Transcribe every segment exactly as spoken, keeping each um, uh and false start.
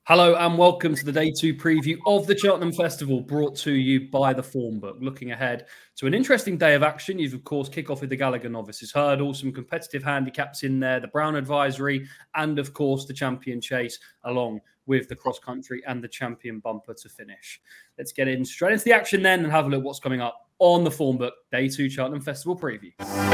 Hello and welcome to the day two preview of the Cheltenham Festival, brought to you by the Form Book. Looking ahead to an interesting day of action. You've, of course, kick off with the Gallagher Novices Hurdle, some competitive handicaps in there, the Brown Advisory, and, of course, the Champion Chase, along with the cross country and the Champion Bumper to finish. Let's get in straight into the action then and have a look at what's coming up on the Form Book day two Cheltenham Festival preview.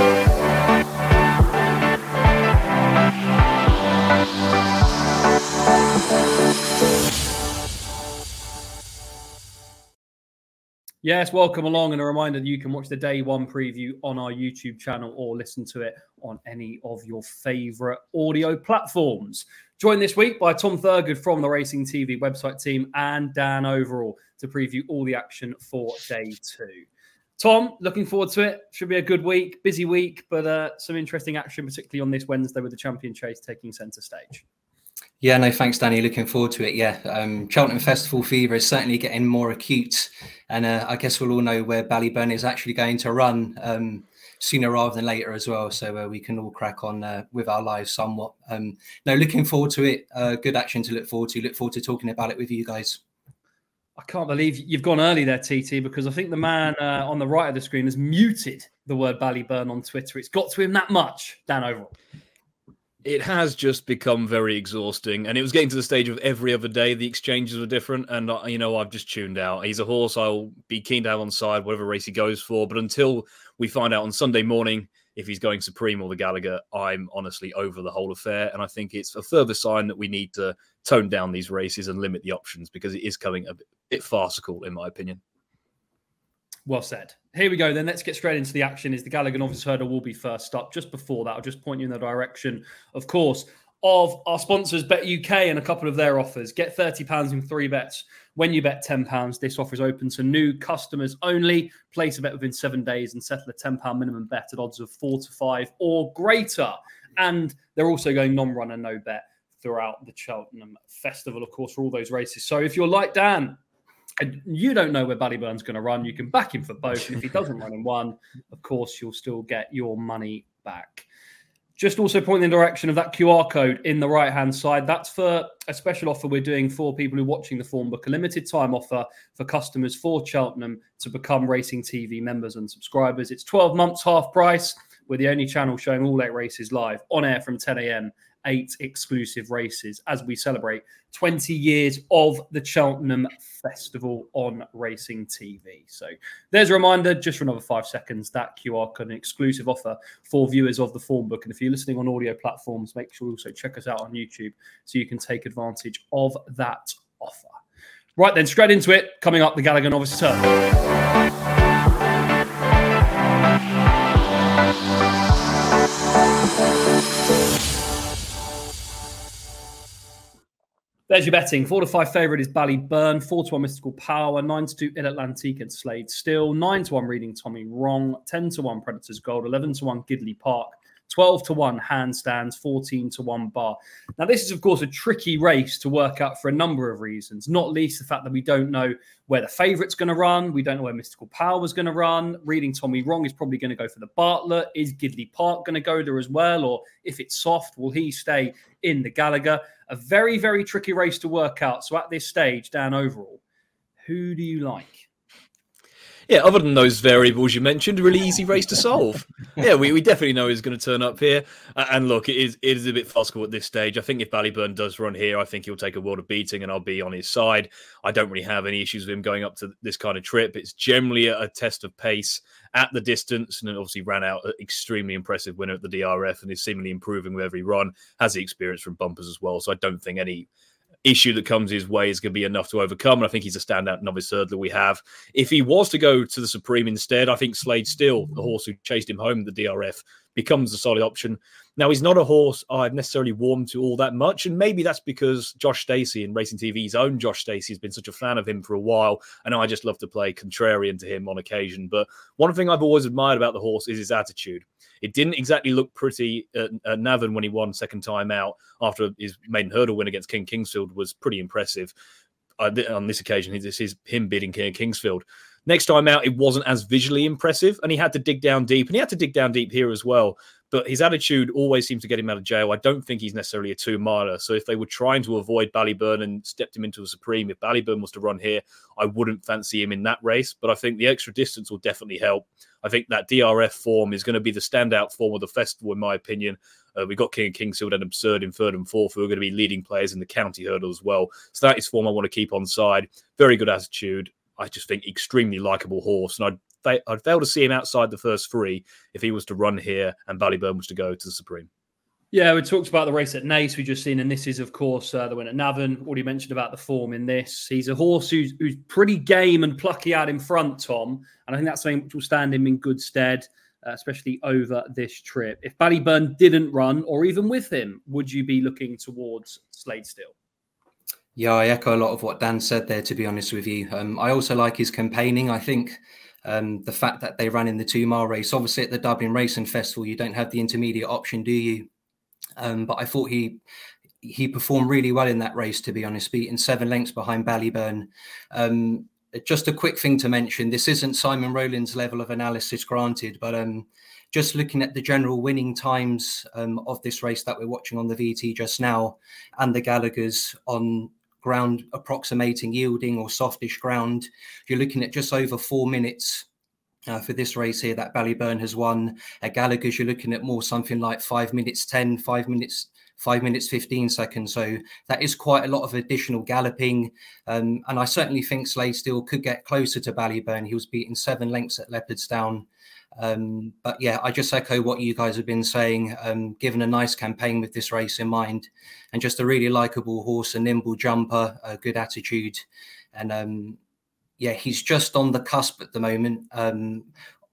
Yes, welcome along, and a reminder that you can watch the day one preview on our YouTube channel or listen to it on any of your favourite audio platforms. Joined this week by Tom Thurgood from the Racing T V website team and Dan Overall to preview all the action for day two. Tom, looking forward to it. Should be a good week, busy week, but uh, some interesting action, particularly on this Wednesday with the Champion Chase taking centre stage. Yeah, no, thanks, Danny. Looking forward to it. Yeah, um, Cheltenham Festival fever is certainly getting more acute. And uh, I guess we'll all know where Ballyburn is actually going to run um, sooner rather than later as well. So uh, we can all crack on uh, with our lives somewhat. Um, no, looking forward to it. Uh, good action to look forward to. Look forward to talking about it with you guys. I can't believe you've gone early there, T T, because I think the man uh, on the right of the screen has muted the word Ballyburn on Twitter. It's got to him that much. Dan Overall. It has just become very exhausting, and it was getting to the stage of every other day the exchanges were different, and you know I've just tuned out. He's a horse I'll be keen to have on side whatever race he goes for, but until we find out on Sunday morning if he's going Supreme or the Gallagher, I'm honestly over the whole affair, and I think it's a further sign that we need to tone down these races and limit the options because it is coming a bit farcical in my opinion. Well said. Here we go then. Let's get straight into the action. Is the Gallagher Novices Hurdle will be first up. Just before that, I'll just point you in the direction, of course, of our sponsors, Bet U K, and a couple of their offers. Get thirty pounds in three bets. When you bet ten pounds, this offer is open to new customers only. Place a bet within seven days and settle a ten pounds minimum bet at odds of four to five or greater. And they're also going non-run and no bet throughout the Cheltenham Festival, of course, for all those races. So if you're like Dan, and you don't know where Ballyburn's going to run, you can back him for both. And if he doesn't run in one, of course, you'll still get your money back. Just also point in the direction of that Q R code in the right-hand side. That's for a special offer we're doing for people who are watching the Form Book, a limited time offer for customers for Cheltenham to become Racing T V members and subscribers. It's twelve months, half price. We're the only channel showing all eight races live on air from ten a.m. Eight exclusive races as we celebrate twenty years of the Cheltenham Festival on Racing T V. So there's a reminder, just for another five seconds, that Q R code, an exclusive offer for viewers of the Form Book. And if you're listening on audio platforms, make sure you also check us out on YouTube so you can take advantage of that offer. Right then, straight into it. Coming up, the Gallagher Novices Hurdle. There's your betting. Four to five favourite is Ballyburn. Four to one Mystical Power. Nine to two Il Atlantique and Slade Still. Nine to one Reading Tommy Wrong. Ten to one Predators Gold. Eleven to one Gidley Park. twelve to one Handstands. Fourteen to one Bar. Now, this is, of course, a tricky race to work out for a number of reasons. Not least the fact that we don't know where the favourite's going to run. We don't know where Mystical Power is going to run. Reading Tommy Wrong is probably going to go for the Bartlett. Is Gidley Park going to go there as well? Or if it's soft, will he stay in the Gallagher? A very, very tricky race to work out. So at this stage, Dan Overall, who do you like? Yeah, other than those variables you mentioned, a really easy race to solve. Yeah, we, we definitely know he's going to turn up here. Uh, and look, it is it is a bit farcical at this stage. I think if Ballyburn does run here, I think he'll take a world of beating and I'll be on his side. I don't really have any issues with him going up to this kind of trip. It's generally a, a test of pace at the distance, and then obviously ran out an extremely impressive winner at the D R F and is seemingly improving with every run, has the experience from bumpers as well. So I don't think any issue that comes his way is going to be enough to overcome. And I think he's a standout novice hurdler we have. If he was to go to the Supreme instead, I think Slade Still, the horse who chased him home at the D R F, becomes a solid option. Now, he's not a horse I've necessarily warmed to all that much, and maybe that's because Josh Stacey and Racing T V's own Josh Stacey has been such a fan of him for a while, and I just love to play contrarian to him on occasion. But one thing I've always admired about the horse is his attitude. It didn't exactly look pretty at, at Navan when he won second time out after his maiden hurdle win against King Kingsfield was pretty impressive. Uh, on this occasion, this is him beating King Kingsfield. Next time out, it wasn't as visually impressive, and he had to dig down deep, and he had to dig down deep here as well. but his attitude always seems to get him out of jail. I don't think he's necessarily a two-miler. So if they were trying to avoid Ballyburn and stepped him into a Supreme, if Ballyburn was to run here, I wouldn't fancy him in that race. But I think the extra distance will definitely help. I think that D R F form is going to be the standout form of the festival, in my opinion. Uh, we've got King of Kingsfield and Absurd in third and fourth, who are going to be leading players in the county hurdle as well. So that is form I want to keep on side. Very good attitude. I just think extremely likeable horse. And I'd I'd fail to see him outside the first three if he was to run here and Ballyburn was to go to the Supreme. Yeah, we talked about the race at Naas we just seen, and this is, of course, uh, the win at Navan. Already mentioned about the form in this. He's a horse who's, who's pretty game and plucky out in front, Tom, and I think that's something which will stand him in good stead, uh, especially over this trip. If Ballyburn didn't run, or even with him, would you be looking towards Slade Still? Yeah, I echo a lot of what Dan said there, to be honest with you. Um, I also like his campaigning. I think um, the fact that they ran in the two-mile race, obviously at the Dublin Racing Festival, you don't have the intermediate option, do you? Um, but I thought he he performed really well in that race, to be honest, beating seven lengths behind Ballyburn. Um, just a quick thing to mention, this isn't Simon Rowland's level of analysis, granted, but um, just looking at the general winning times um, of this race that we're watching on the V T just now, and the Gallagher's on ground approximating yielding or softish ground, you're looking at just over four minutes uh, for this race here that Ballyburn has won. At Gallagher's, you're looking at more something like five minutes ten, five minutes, five minutes fifteen seconds. So that is quite a lot of additional galloping. Um, and I certainly think Slade Still could get closer to Ballyburn. He was beaten seven lengths at Leopardstown. Um, but yeah, I just echo what you guys have been saying, um, given a nice campaign with this race in mind, and just a really likeable horse, a nimble jumper, a good attitude. And um, yeah, he's just on the cusp at the moment um,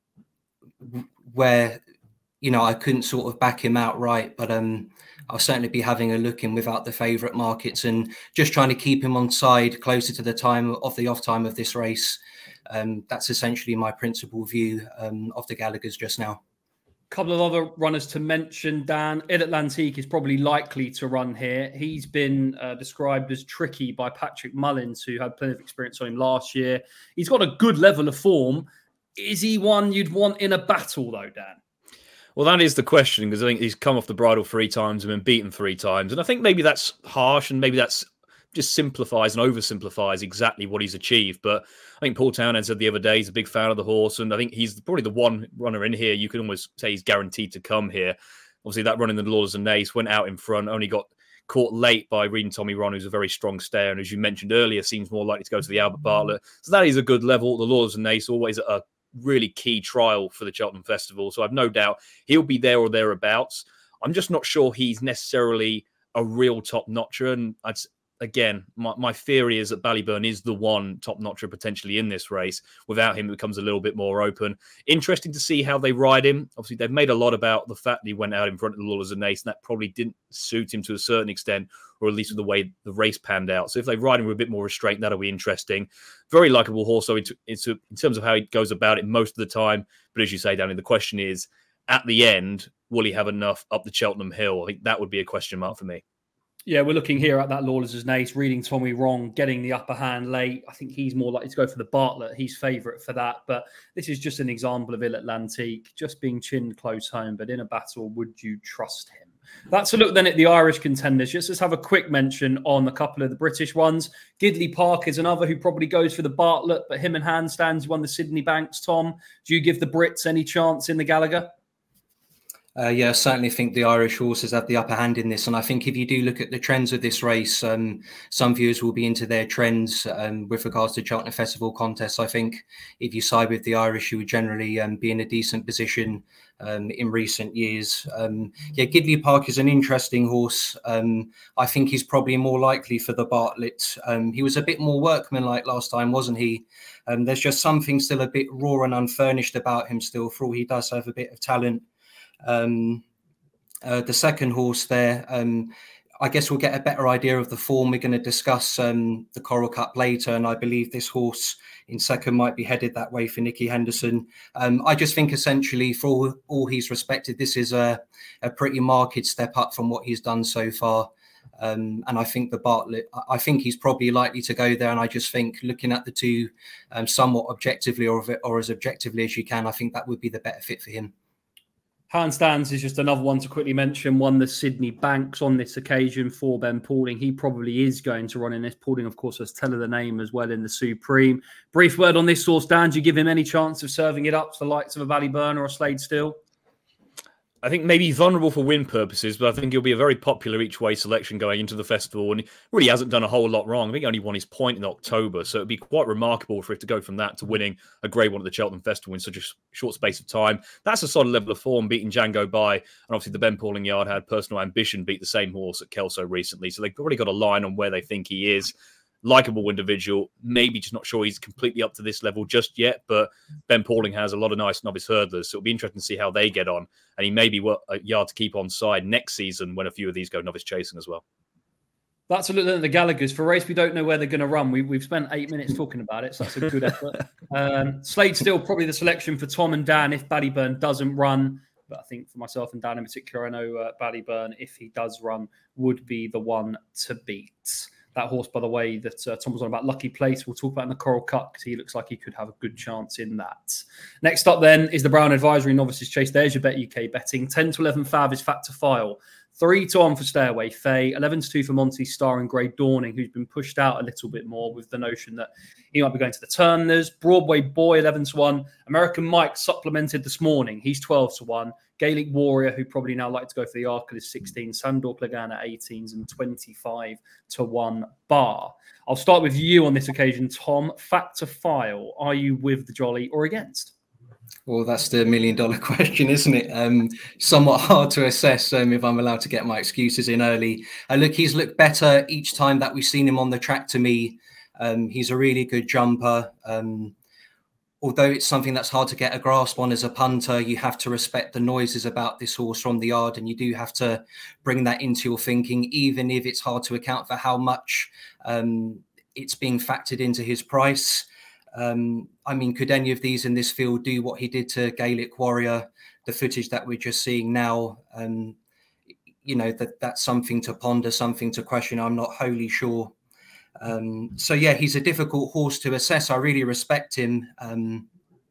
where, you know, I couldn't sort of back him outright, but um, I'll certainly be having a look in without the favourite markets and just trying to keep him on side closer to the time of the off time of this race. Um, that's essentially my principal view um, of the Gallagher's just now. A couple of other runners to mention, Dan. Il Atlantique is probably likely to run here. He's been uh, described as tricky by Patrick Mullins, who had plenty of experience on him last year. He's got a good level of form. Is he one you'd want in a battle, though, Dan? Well, that is the question, because I think he's come off the bridle three times and been beaten three times. And I think maybe that's harsh, and maybe that's just simplifies and oversimplifies exactly what he's achieved. But I think Paul Townend said the other day he's a big fan of the horse, and I think he's probably the one runner in here you can almost say he's guaranteed to come here. Obviously, that run in the Laws and Naas went out in front, only got caught late by Reading Tommy Ron, who's a very strong stayer, and as you mentioned earlier, seems more likely to go to the Albert Bartlett. So that is a good level. The Laws and Naas always a really key trial for the Cheltenham Festival, so I've no doubt he'll be there or thereabouts. I'm just not sure he's necessarily a real top-notcher, and I'd Again, my, my theory is that Ballyburn is the one top-notcher potentially in this race. Without him, it becomes a little bit more open. Interesting to see how they ride him. Obviously, they've made a lot about the fact that he went out in front of the Lawlers and Naas, and that probably didn't suit him to a certain extent, or at least with the way the race panned out. So if they ride him with a bit more restraint, that'll be interesting. Very likeable horse, so it's, it's, in terms of how he goes about it most of the time. But as you say, Danny, the question is, at the end, will he have enough up the Cheltenham Hill? I think that would be a question mark for me. Yeah, we're looking here at that Lawless as Naas, Reading Tommy Wrong, getting the upper hand late. I think he's more likely to go for the Bartlett. He's favourite for that. But this is just an example of Il Atlantique, just being chinned close home. But in a battle, would you trust him? That's a look then at the Irish contenders. Just let's have a quick mention on a couple of the British ones. Gidley Park is another who probably goes for the Bartlett, but him and Handstands won the Sydney Banks. Tom, do you give the Brits any chance in the Gallagher? Uh, yeah, I certainly think the Irish horses have the upper hand in this. And I think if you do look at the trends of this race, um, some viewers will be into their trends um, with regards to Cheltenham Festival contests. I think if you side with the Irish, you would generally um, be in a decent position um, in recent years. Um, yeah, Gidley Park is an interesting horse. Um, I think he's probably more likely for the Bartlett. Um, he was a bit more workmanlike last time, wasn't he? Um, there's just something still a bit raw and unfurnished about him still, for all he does have a bit of talent. Um, uh, the second horse there, um, I guess we'll get a better idea of the form. We're going to discuss um, the Coral Cup later, and I believe this horse in second might be headed that way for Nicky Henderson. Um, I just think essentially for all, all he's respected, this is a, a pretty marked step up from what he's done so far. Um, and I think the Bartlett, I think he's probably likely to go there. And I just think looking at the two um, somewhat objectively or, or as objectively as you can, I think that would be the better fit for him. Handstands is just another one to quickly mention. Won the Sydney Banks on this occasion for Ben Pauling. He probably is going to run in this. Pauling, of course, has Teller the name as well in the Supreme. Brief word on this horse, Dan. Do you give him any chance of serving it up to the likes of a Ballyburn or a Slade Still? I think maybe vulnerable for win purposes, but I think he'll be a very popular each way selection going into the festival, and he really hasn't done a whole lot wrong. I think he only won his point in October, so it'd be quite remarkable for it to go from that to winning a Grade One at the Cheltenham Festival in such a short space of time. That's a solid level of form, beating Django by, and obviously the Ben Pauling yard had Personal Ambition beat the same horse at Kelso recently, so they've already got a line on where they think he is. Likeable individual, maybe just not sure he's completely up to this level just yet, but Ben Pauling has a lot of nice novice hurdlers, so it'll be interesting to see how they get on, and he may be a yard to keep on side next season when a few of these go novice chasing as well. That's a look at the Gallagher's. For a race we don't know where they're going to run, we, we've spent eight minutes talking about it, so that's a good effort. Um, Slade Still probably the selection for Tom and Dan if Ballyburn doesn't run, but I think for myself and Dan in particular, I know uh, Ballyburn, if he does run, would be the one to beat. That horse, by the way, that uh, Tom was on about, Lucky Place, we'll talk about in the Coral Cup because he looks like he could have a good chance in that. Next up then is the Brown Advisory Novices Chase. There's your Bet U K betting. ten to eleven Fav is Fat to File. three to one for Stairway Faye. eleven to two for Monty Star and Grey Dawning, who's been pushed out a little bit more with the notion that he might be going to the Turners. Broadway Boy, eleven to one. American Mike supplemented this morning. He's twelve to one. Gaelic Warrior, who probably now like to go for the Arkle, is sixteen. Sandor Clegane at eighteens and twenty-five to one bar. I'll start with you on this occasion, Tom. Fat to File. Are you with the Jolly or against? Well, that's the million dollar question, isn't it? Um, somewhat hard to assess um, if I'm allowed to get my excuses in early. Uh, look, he's looked better each time that we've seen him on the track to me. Um, he's a really good jumper. Um, although it's something that's hard to get a grasp on as a punter, you have to respect the noises about this horse from the yard, and you do have to bring that into your thinking, even if it's hard to account for how much um, it's being factored into his price. Um, I mean, could any of these in this field do what he did to Gaelic Warrior? The footage that we're just seeing now, um, you know, that that's something to ponder, something to question. I'm not wholly sure. Um, so, yeah, he's a difficult horse to assess. I really respect him. Um,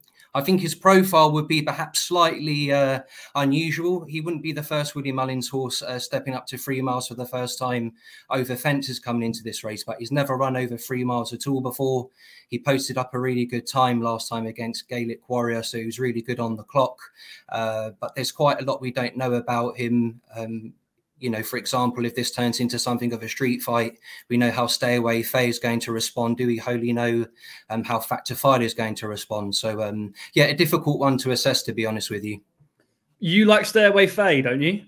I think his profile would be perhaps slightly uh, unusual. He wouldn't be the first Willie Mullins horse uh, stepping up to three miles for the first time over fences coming into this race, but he's never run over three miles at all before. He posted up a really good time last time against Gaelic Warrior, so he was really good on the clock. Uh, but there's quite a lot we don't know about him. Um, You know, for example, if this turns into something of a street fight, we know how Stay Away Faye is going to respond. Do we wholly know um, how Fat to File is going to respond? So, um, yeah, a difficult one to assess, to be honest with you. You like Stay Away Faye, don't you?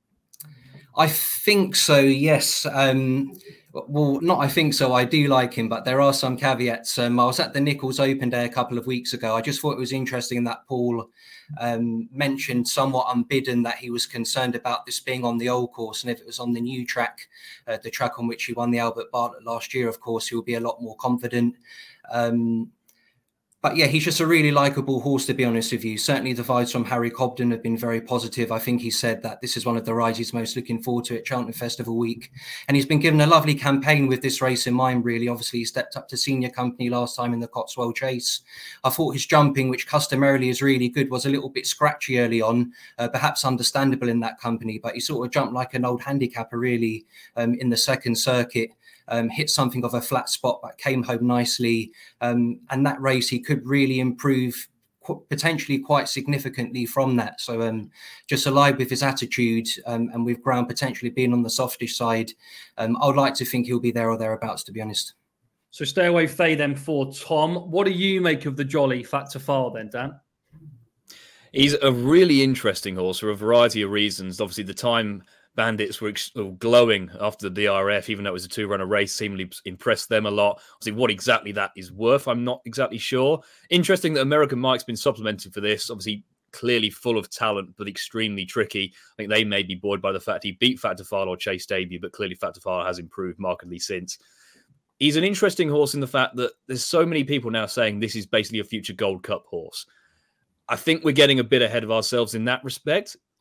I think so, yes. Um, well, not I think so. I do like him, but there are some caveats. Um, I was at the Nichols Open Day a couple of weeks ago. I just thought it was interesting that Paul um, mentioned somewhat unbidden that he was concerned about this being on the old course. And if it was on the new track, uh, the track on which he won the Albert Bartlett last year, of course, he will be a lot more confident. Um, But yeah, he's just a really likeable horse, to be honest with you. Certainly the vibes from Harry Cobden have been very positive. I think he said that this is one of the rides he's most looking forward to at Cheltenham Festival Week. And he's been given a lovely campaign with this race in mind, really. Obviously, he stepped up to senior company last time in the Cotswold Chase. I thought his jumping, which customarily is really good, was a little bit scratchy early on, uh, perhaps understandable in that company. But he sort of jumped like an old handicapper, really, um, in the second circuit. Um, hit something of a flat spot, but came home nicely. Um, and that race, he could really improve qu- potentially quite significantly from that. So um, just aligned with his attitude um, and with ground potentially being on the softish side, um, I would like to think he'll be there or thereabouts, to be honest. So Stay Away Faye then for Tom. What do you make of the Jolly Fat to File then, Dan? He's a really interesting horse for a variety of reasons. Obviously, the time Bandits were ex- glowing after the D R F, even though it was a two-runner race, seemingly impressed them a lot. Obviously, what exactly that is worth, I'm not exactly sure. Interesting that American Mike's been supplemented for this. Obviously, clearly full of talent, but extremely tricky. I think they may be buoyed by the fact he beat Fat to File or Chase Debut, but clearly Fat to File has improved markedly since. He's an interesting horse in the fact that there's so many people now saying this is basically a future Gold Cup horse. I think we're getting a bit ahead of ourselves in that respect.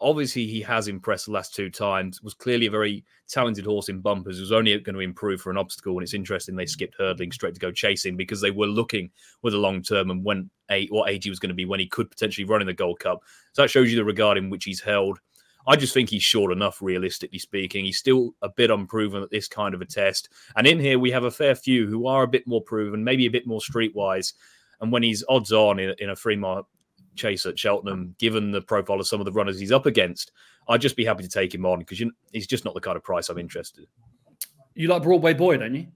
obviously he has impressed the last two times, was clearly a very talented horse in bumpers, was only going to improve for an obstacle. And it's interesting they skipped hurdling straight to go chasing because they were looking with the long term and when a, what age he was going to be when he could potentially run in the Gold Cup. So that shows you the regard in which he's held. I just think he's short enough, realistically speaking. He's still a bit unproven at this kind of a test. And in here, we have a fair few who are a bit more proven, maybe a bit more streetwise. And when he's odds on in, in a three-mile chase at Cheltenham, given the profile of some of the runners he's up against, I'd just be happy to take him on because you know, he's just not the kind of price I'm interested in. You like Broadway Boy, don't you?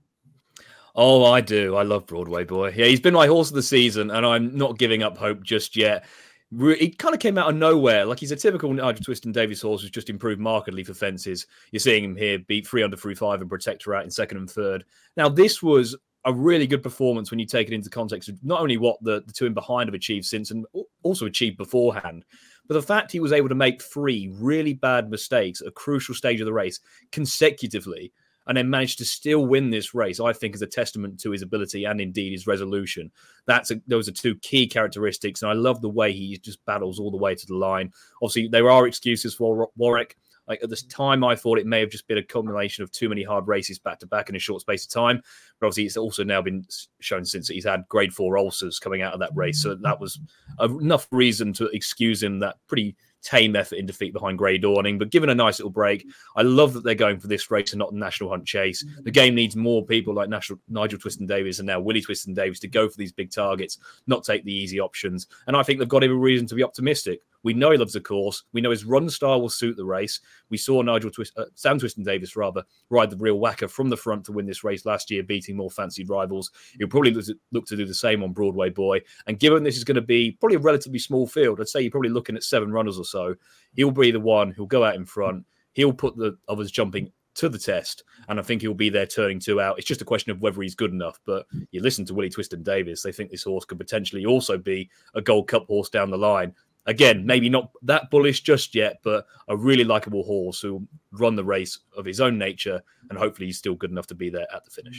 Oh, I do. I love Broadway Boy. Yeah, he's been my horse of the season, and I'm not giving up hope just yet. He kind of came out of nowhere. Like he's a typical Nigel Twiston-Davies horse who's just improved markedly for fences. You're seeing him here beat three under through five and Protector out in second and third. Now, this was a really good performance when you take it into context of not only what the, the two in behind have achieved since and also achieved beforehand, but the fact he was able to make three really bad mistakes at a crucial stage of the race consecutively and then managed to still win this race, I think is a testament to his ability and indeed his resolution. That's a, those are two key characteristics, and I love the way he just battles all the way to the line. Obviously, there are excuses for Warwick. Like at this time, I thought it may have just been a combination of too many hard races back to back in a short space of time. But obviously, it's also now been shown since he's had grade four ulcers coming out of that race. So that was enough reason to excuse him that pretty tame effort in defeat behind Grey Dawning, but given a nice little break. I love that they're going for this race and not the National Hunt Chase. The game needs more people like National, Nigel Twiston-Davies and now Willie Twiston-Davies to go for these big targets, not take the easy options. And I think they've got every reason to be optimistic. We know he loves the course. We know his run style will suit the race. We saw Nigel Twist, uh, Sam Twiston-Davies rather ride the real whacker from the front to win this race last year, beating more fancied rivals. He'll probably look to, look to do the same on Broadway Boy. And given this is going to be probably a relatively small field, I'd say you're probably looking at seven runners or so. He'll be the one who'll go out in front. He'll put the others jumping to the test, and I think he'll be there turning two out. It's just a question of whether he's good enough. But you listen to Willie Twiston-Davies, they think this horse could potentially also be a Gold Cup horse down the line. Again, maybe not that bullish just yet, but a really likeable horse who'll run the race of his own nature, and hopefully he's still good enough to be there at the finish.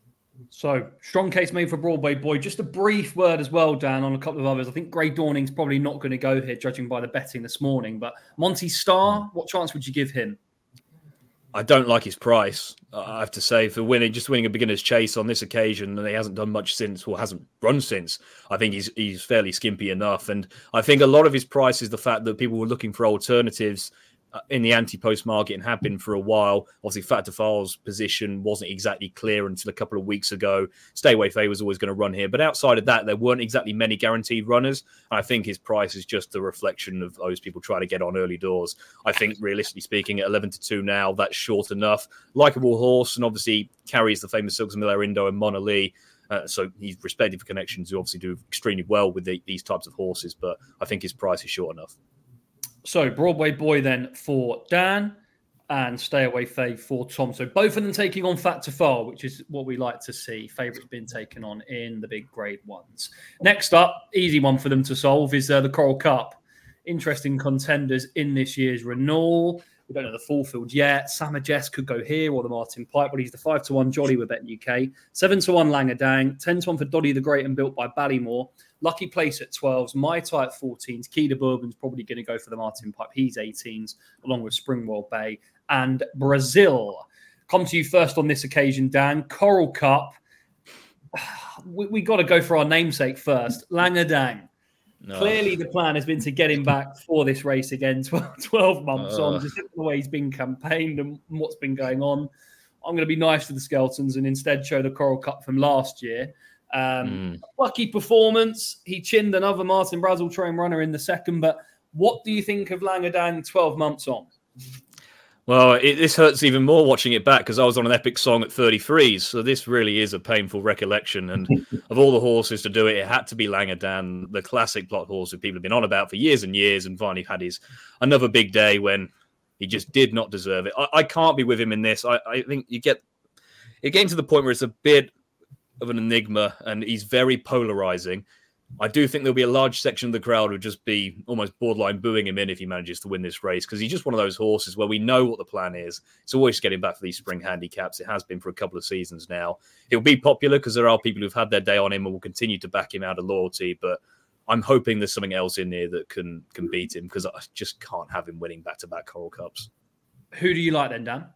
So, strong case made for Broadway Boy. Just a brief word as well, Dan, on a couple of others. I think Grey Dawning's probably not going to go here, judging by the betting this morning. But Monty Star, what chance would you give him? I don't like his price, I have to say, for winning, just winning a beginner's chase on this occasion, and he hasn't done much since, or hasn't run since. I think he's he's fairly skimpy enough, and I think a lot of his price is the fact that people were looking for alternatives in the anti-post market and have been for a while. Obviously, Fat de Fal's position wasn't exactly clear until a couple of weeks ago. Stay Away Faye was always going to run here, but outside of that, there weren't exactly many guaranteed runners. I think his price is just a reflection of those people trying to get on early doors. I think, realistically speaking, at eleven to two now, that's short enough. Likeable horse, and obviously carries the famous Silks and Miller Indo and Mona Lee. Uh, so he's respected for connections who obviously do extremely well with the, these types of horses, but I think his price is short enough. So Broadway Boy then for Dan and Stay Away Faye for Tom. So both of them taking on Fat to Far, which is what we like to see. Favourites being taken on in the big grade ones. Next up, easy one for them to solve, is uh, the Coral Cup. Interesting contenders in this year's renewal. We don't know the full field yet. Sama Jess could go here, or the Martin Pipe, but he's the five to one Jolly with Bet U K. seven to one Langadang. ten to one for Doddy the Great and built by Ballymore. Lucky Place at twelves. My Type fourteens. Key de Bourbon's probably going to go for the Martin Pipe. He's eighteens, along with Springwell Bay and Brazil. Come to you first on this occasion, Dan. Coral Cup. We, we got to go for our namesake first. Langadang. No. Clearly, the plan has been to get him back for this race again, twelve, twelve months uh. on, just the way he's been campaigned and what's been going on. I'm going to be nice to the Skeltons and instead show the Coral Cup from last year. Um, mm. Lucky performance. He chinned another Martin Brazil train runner in the second, but what do you think of Langadang twelve months on? Well, it, this hurts even more watching it back because I was on an epic song at thirty-threes. So this really is a painful recollection. And of all the horses to do it, it had to be Langadang, the classic plot horse that people have been on about for years and years, and finally had his another big day when he just did not deserve it. I, I can't be with him in this. I, I think you get it getting to the point where it's a bit of an enigma and he's very polarizing. I do think there'll be a large section of the crowd who would just be almost borderline booing him in if he manages to win this race, because he's just one of those horses where we know what the plan is. It's always getting back for these spring handicaps. It has been for a couple of seasons now. He'll be popular because there are people who've had their day on him and will continue to back him out of loyalty, but I'm hoping there's something else in there that can can beat him, because I just can't have him winning back-to-back Coral Cups. Who do you like then, Dan?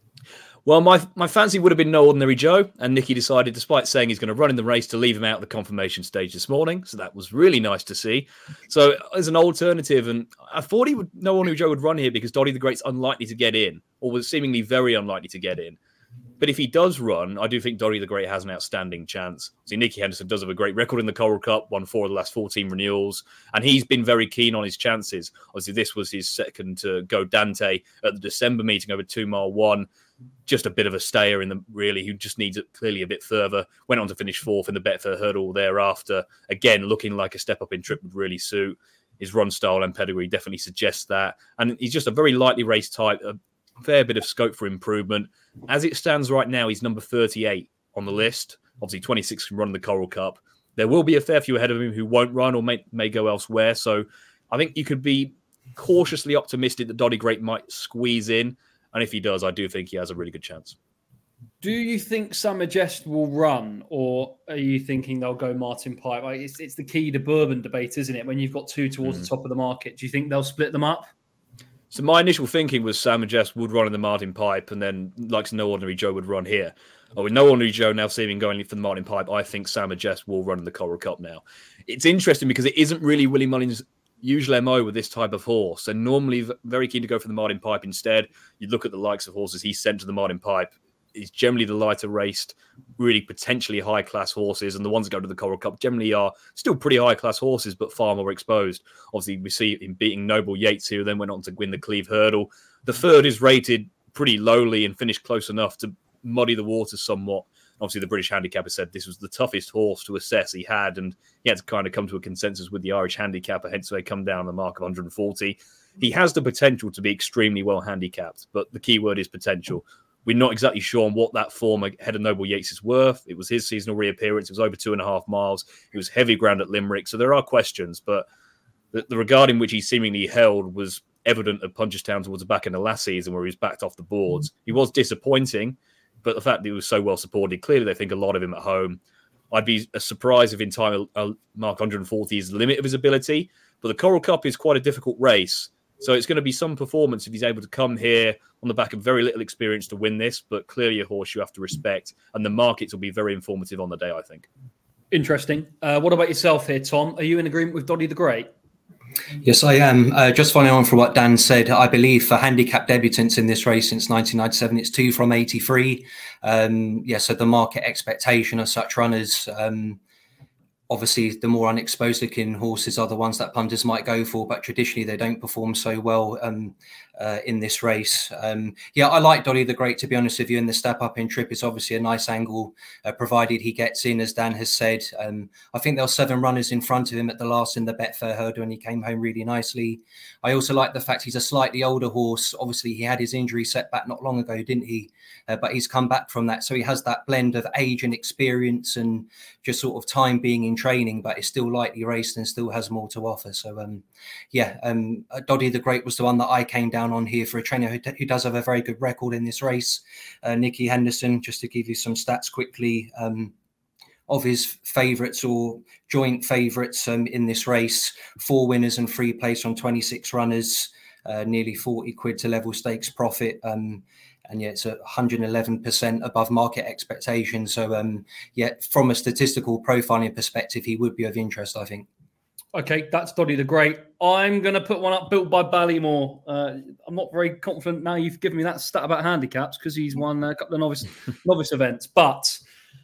Well, my my fancy would have been No Ordinary Joe, and Nicky decided, despite saying he's going to run in the race, to leave him out of the confirmation stage this morning. So that was really nice to see. So as an alternative, and I thought he would, No Ordinary Joe would run here because Doddy the Great's unlikely to get in, or was seemingly very unlikely to get in. But if he does run, I do think Doddy the Great has an outstanding chance. See, Nicky Henderson does have a great record in the Coral Cup, won four of the last fourteen renewals, and he's been very keen on his chances. Obviously, this was his second to go Dante at the December meeting over two mile one. Just a bit of a stayer in the really, who just needs it clearly a bit further. Went on to finish fourth in the Betfair Hurdle thereafter. Again, looking like a step up in trip would really suit. His run style and pedigree definitely suggests that. And he's just a very lightly raced type, a fair bit of scope for improvement. As it stands right now, he's number thirty-eight on the list. Obviously, twenty-six can run the Coral Cup. There will be a fair few ahead of him who won't run or may, may go elsewhere. So I think you could be cautiously optimistic that Doddy Great might squeeze in. And if he does, I do think he has a really good chance. Do you think Summer Jest will run, or are you thinking they'll go Martin Pipe? Like, it's, it's the key to Bourbon debate, isn't it? When you've got two towards mm. the top of the market, do you think they'll split them up? So my initial thinking was Sam and Jess would run in the Martin Pipe, and then, like No Ordinary Joe, would run here. Oh, with No Ordinary Joe now seeming going for the Martin Pipe, I think Sam and Jess will run in the Coral Cup now. It's interesting because it isn't really Willie Mullins' usual M O with this type of horse. And normally very keen to go for the Martin Pipe instead. You look at the likes of horses he's sent to the Martin Pipe. It's generally the lighter raced, really potentially high-class horses. And the ones that go to the Coral Cup generally are still pretty high-class horses, but far more exposed. Obviously, we see him beating Noble Yates, who then went on to win the Cleve Hurdle. The third is rated pretty lowly and finished close enough to muddy the waters somewhat. Obviously, the British handicapper said this was the toughest horse to assess he had, and he had to kind of come to a consensus with the Irish handicapper, hence they come down the mark of one hundred forty. He has the potential to be extremely well handicapped, but the key word is potential. We're not exactly sure on what that form ahead of Noble Yates is worth. It was his seasonal reappearance. It was over two and a half miles. It was heavy ground at Limerick, so there are questions, but the, the regard in which he seemingly held was evident at Punchestown towards the back end of last season, where he was backed off the boards. He was disappointing, but the fact that he was so well supported, clearly they think a lot of him at home. I'd be surprised if in time uh, Mark one hundred forty is the limit of his ability, but the Coral Cup is quite a difficult race. So it's going to be some performance if he's able to come here on the back of very little experience to win this, but clearly a horse you have to respect. And the markets will be very informative on the day, I think. Interesting. Uh, what about yourself here, Tom? Are you in agreement with Doddy the Great? Yes, I am. Uh, just following on from what Dan said, I believe for handicap debutants in this race since nineteen ninety-seven, it's two from eighty-three. Um, yeah, so the market expectation of such runners, um, obviously the more unexposed looking horses are the ones that punters might go for, but traditionally they don't perform so well um, uh, in this race. Um, yeah, I like Doddy the Great, to be honest with you, and the step up in trip is obviously a nice angle, uh, provided he gets in, as Dan has said. Um, I think there were seven runners in front of him at the last in the Betfair Hurdle, and he came home really nicely. I also like the fact he's a slightly older horse. Obviously, he had his injury setback not long ago, didn't he? Uh, but he's come back from that. So he has that blend of age and experience and just sort of time being in training, but is still lightly raced and still has more to offer. So, um, yeah, um, Doddy the Great was the one that I came down on here for a trainer who, who does have a very good record in this race. Uh, Nicky Henderson, just to give you some stats quickly, um, of his favourites or joint favourites um, in this race, four winners and three place from twenty-six runners, uh, nearly forty quid to level stakes profit. Um, And yeah, it's a one hundred eleven percent above market expectations. So, um, yeah, from a statistical profiling perspective, he would be of interest, I think. Okay, that's Doddy the Great. I'm going to put one up, Built by Ballymore. Uh, I'm not very confident now you've given me that stat about handicaps because he's won a couple of novice, novice events. But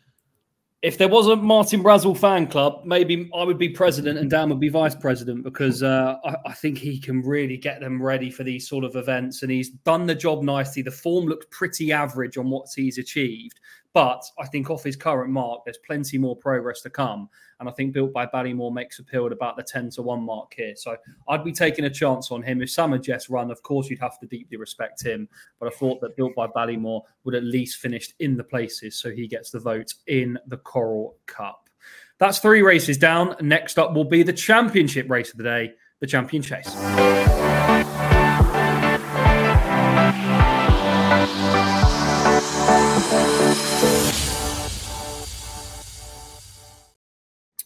if there was a Martin Brazel fan club, maybe I would be president and Dan would be vice president, because uh, I, I think he can really get them ready for these sort of events. And he's done the job nicely. The form looked pretty average on what he's achieved. But I think off his current mark, there's plenty more progress to come. And I think Built by Ballymore makes appeal at about the ten to one mark here. So I'd be taking a chance on him. If Sam and Jess run, of course, you'd have to deeply respect him. But I thought that Built by Ballymore would at least finish in the places, so he gets the vote in the Coral Cup. That's three races down. Next up will be the championship race of the day, the Champion Chase.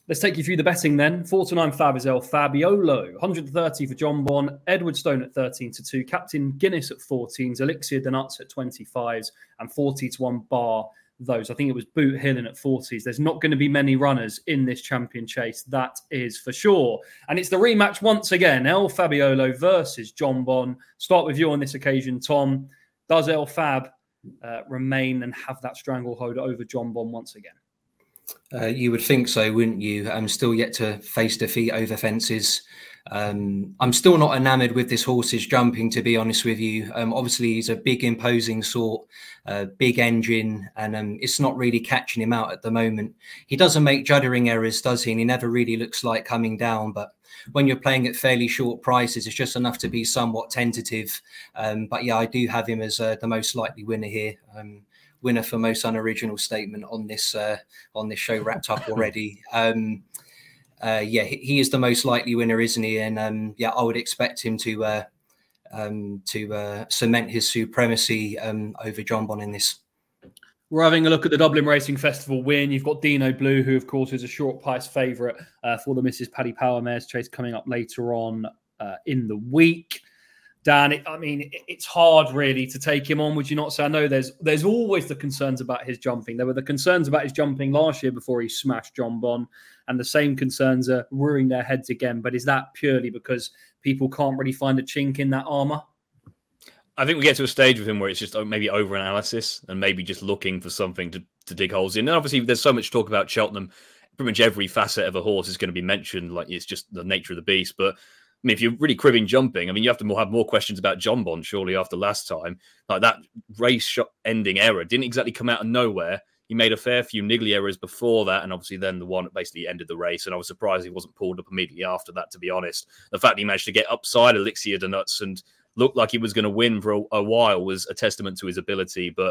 Let's take you through the betting then. Four to nine Fab is El Fabiolo. one hundred thirty for John Bon. Edwardstone at thirteen to two. Captain Guinness at fourteens. Elixir de Nuts at twenty-fives. And forty to one bar those. I think it was Boot Hill in at forties. There's not going to be many runners in this champion chase. That is for sure. And it's the rematch once again. El Fabiolo versus John Bon. Start with you on this occasion, Tom. Does El Fab uh, remain and have that stranglehold over John Bon once again? Uh, you would think so, wouldn't you? I'm still yet to face defeat over fences. Um, I'm still not enamoured with this horse's jumping, to be honest with you. Um, obviously, he's a big, imposing sort, uh, big engine, and um, it's not really catching him out at the moment. He doesn't make juddering errors, does he? And he never really looks like coming down. But when you're playing at fairly short prices, it's just enough to be somewhat tentative. Um, but yeah, I do have him as uh, the most likely winner here. Um, winner for most unoriginal statement on this uh, on this show wrapped up already. Um, uh, yeah, he, he is the most likely winner, isn't he? And um, yeah, I would expect him to uh, um, to uh, cement his supremacy um, over John Bon in this. We're having a look at the Dublin Racing Festival win. You've got Dino Blue, who of course is a short price favourite uh, for the Missus Paddy Power Mares chase coming up later on uh, in the week. Dan, it, I mean, it, it's hard really to take him on, would you not say? I know there's there's always the concerns about his jumping. There were the concerns about his jumping last year before he smashed John Bon, and the same concerns are rearing their heads again. But is that purely because people can't really find a chink in that armour? I think we get to a stage with him where it's just maybe over-analysis and maybe just looking for something to, to dig holes in. And obviously, there's so much talk about Cheltenham. Pretty much every facet of a horse is going to be mentioned, like it's just the nature of the beast. But I mean, if you're really cribbing jumping, I mean, you have to more, have more questions about John Bon, surely, after last time. Like that race shot ending error didn't exactly come out of nowhere. He made a fair few niggly errors before that, and obviously then the one that basically ended the race. And I was surprised he wasn't pulled up immediately after that, to be honest. The fact he managed to get upside Elixir de Nuts and looked like he was going to win for a, a while was a testament to his ability. But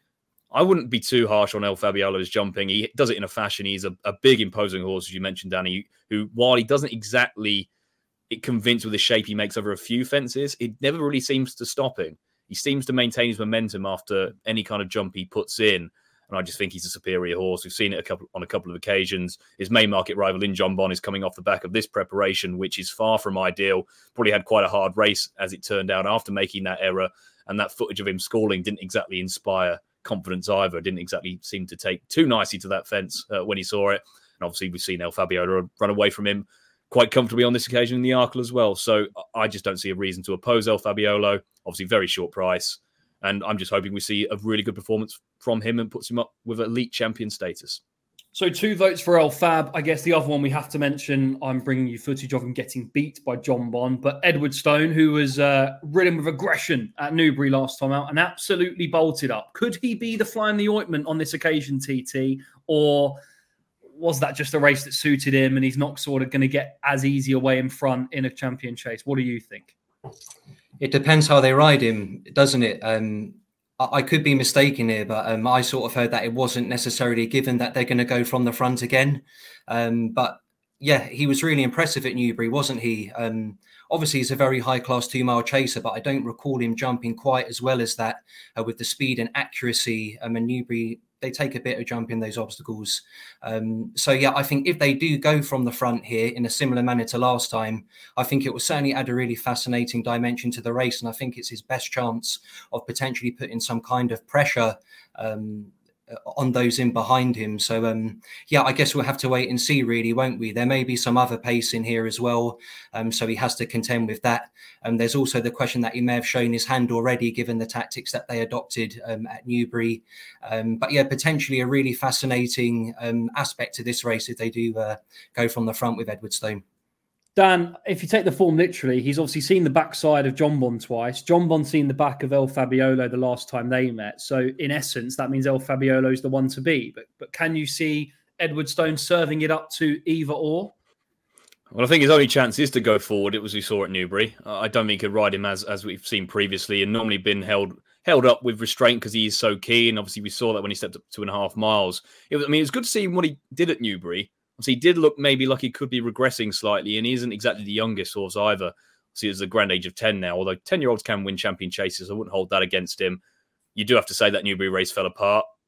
I wouldn't be too harsh on El Fabiolo's jumping. He does it in a fashion. He's a, a big, imposing horse, as you mentioned, Danny, who, while he doesn't exactly it convinced with the shape he makes over a few fences, it never really seems to stop him. He seems to maintain his momentum after any kind of jump he puts in. And I just think he's a superior horse. We've seen it a couple, on a couple of occasions. His main market rival in John Bon is coming off the back of this preparation, which is far from ideal. Probably had quite a hard race, as it turned out, after making that error. And that footage of him scoring didn't exactly inspire confidence either. Didn't exactly seem to take too nicely to that fence uh, when he saw it. And obviously, we've seen El Fabiolo run away from him quite comfortably on this occasion in the Arkle as well. So I just don't see a reason to oppose El Fabiolo. Obviously, very short price. And I'm just hoping we see a really good performance from him and puts him up with elite champion status. So two votes for El Fab. I guess the other one we have to mention, I'm bringing you footage of him getting beat by John Bon. But Edwardstone, who was uh, ridden with aggression at Newbury last time out and absolutely bolted up. Could he be the fly in the ointment on this occasion, T T? Or was that just a race that suited him and he's not sort of going to get as easy away in front in a champion chase? What do you think? It depends how they ride him, doesn't it? Um, I, I could be mistaken here, but um, I sort of heard that it wasn't necessarily given that they're going to go from the front again. Um, but yeah, he was really impressive at Newbury, wasn't he? Um, obviously, he's a very high-class two-mile chaser, but I don't recall him jumping quite as well as that uh, with the speed and accuracy. Um, and Newbury, they take a bit of jump in those obstacles. Um, so, yeah, I think if they do go from the front here in a similar manner to last time, I think it will certainly add a really fascinating dimension to the race. And I think it's his best chance of potentially putting some kind of pressure um, on those in behind him. So, um, yeah, I guess we'll have to wait and see, really, won't we? There may be some other pace in here as well. Um, so he has to contend with that. And um, there's also the question that he may have shown his hand already, given the tactics that they adopted um, at Newbury. Um, but yeah, potentially a really fascinating um, aspect to this race if they do uh, go from the front with Edwardstone. Dan, if you take the form literally, he's obviously seen the backside of John Bon twice. John Bon seen the back of El Fabiolo the last time they met. So in essence, that means El Fabiolo is the one to be. But but can you see Edwardstone serving it up to either or? Well, I think his only chance is to go forward. It was we saw at Newbury. Uh, I don't think he could ride him as as we've seen previously, and normally been held held up with restraint because he is so keen. Obviously, we saw that when he stepped up two and a half miles. It was, I mean, it was good to see what he did at Newbury. So he did look maybe like he could be regressing slightly, and he isn't exactly the youngest horse either. See, he's the grand age of ten now, although ten-year-olds can win champion chases. I wouldn't hold that against him. You do have to say that Newbury race fell apart.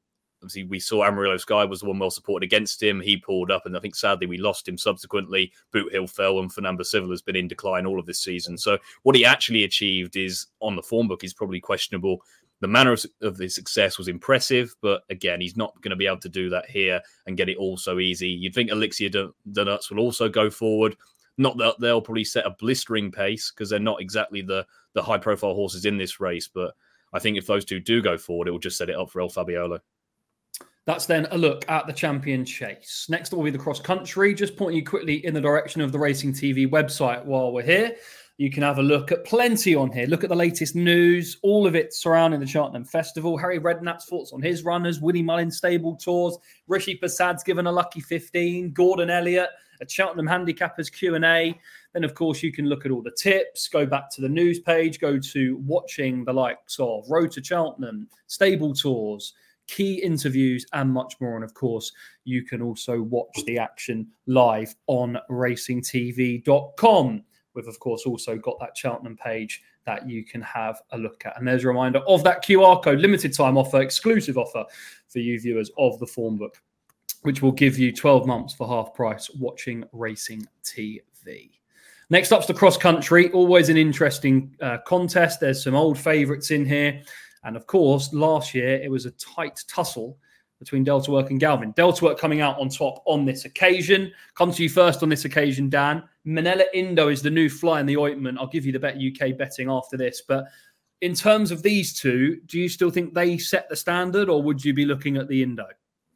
obviously we saw Amarillo Sky was the one well supported against him. He pulled up, and I think sadly we lost him subsequently. Boot Hill fell, and Fernando Civil has been in decline all of this season. So what he actually achieved is, on the form book, is probably questionable. The manner of, of the success was impressive, but again, he's not going to be able to do that here and get it all so easy. You'd think Elixir Donuts will also go forward. Not that they'll probably set a blistering pace because they're not exactly the, the high-profile horses in this race, but I think if those two do go forward, it will just set it up for El Fabiolo. That's then a look at the Champion Chase. Next will be the cross country. Just pointing you quickly in the direction of the Racing T V website while we're here. You can have a look at plenty on here. Look at the latest news, all of it surrounding the Cheltenham Festival. Harry Redknapp's thoughts on his runners, Willie Mullins stable tours, Rishi Prasad's given a lucky fifteen, Gordon Elliott at Cheltenham Handicappers Q and A. Then, of course, you can look at all the tips, go back to the news page, go to watching the likes of Road to Cheltenham, stable tours, key interviews, and much more. And, of course, you can also watch the action live on racing t v dot com. We've, of course, also got that Cheltenham page that you can have a look at. And there's a reminder of that Q R code, limited time offer, exclusive offer for you viewers of the form book, which will give you twelve months for half price watching Racing T V. Next up's the cross country, always an interesting uh, contest. There's some old favourites in here. And of course, last year it was a tight tussle between Delta Work and Galvin. Delta Work coming out on top on this occasion. Come to you first on this occasion, Dan. Minella Indo is the new fly in the ointment. I'll give you the Bet U K betting after this. But in terms of these two, do you still think they set the standard, or would you be looking at the Indo?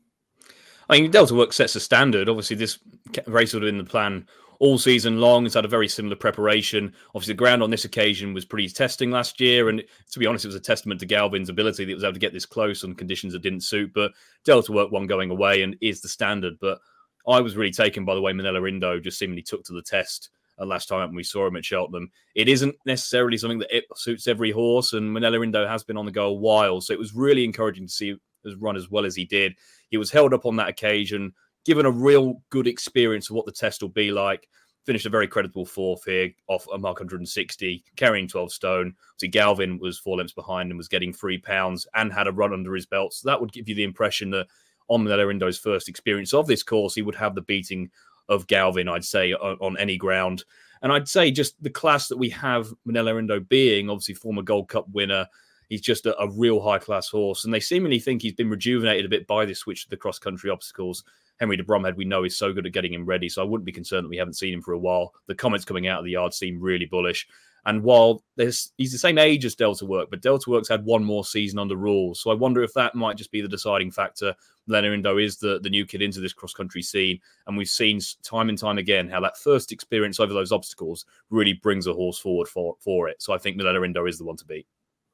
I mean, Delta Work sets a standard. Obviously, this race would have been the plan all season long. It's had a very similar preparation. Obviously, the ground on this occasion was pretty testing last year. And to be honest, it was a testament to Galvin's ability that he was able to get this close on conditions that didn't suit. But Delta Work won going away and is the standard. But I was really taken by the way Minella Indo just seemingly took to the test uh, last time when we saw him at Cheltenham. It isn't necessarily something that it suits every horse. And Minella Indo has been on the go a while. So it was really encouraging to see him run as well as he did. He was held up on that occasion, given a real good experience of what the test will be like. Finished a very creditable fourth here off a mark one hundred sixty, carrying twelve stone. See, Galvin was four lengths behind and was getting three pounds and had a run under his belt. So that would give you the impression that on Minella Indo's first experience of this course, he would have the beating of Galvin, I'd say, on, on any ground. And I'd say just the class that we have Minella Indo being, obviously former Gold Cup winner, he's just a, a real high-class horse. And they seemingly think he's been rejuvenated a bit by this switch to the cross-country obstacles. Henry de Bromhead, we know, is so good at getting him ready, so I wouldn't be concerned that we haven't seen him for a while. The comments coming out of the yard seem really bullish. And while there's, he's the same age as Delta Work, but Delta Work's had one more season under rules. So I wonder if that might just be the deciding factor. Minella Indo is the, the new kid into this cross-country scene. And we've seen time and time again how that first experience over those obstacles really brings a horse forward for, for it. So I think Minella Indo is the one to beat.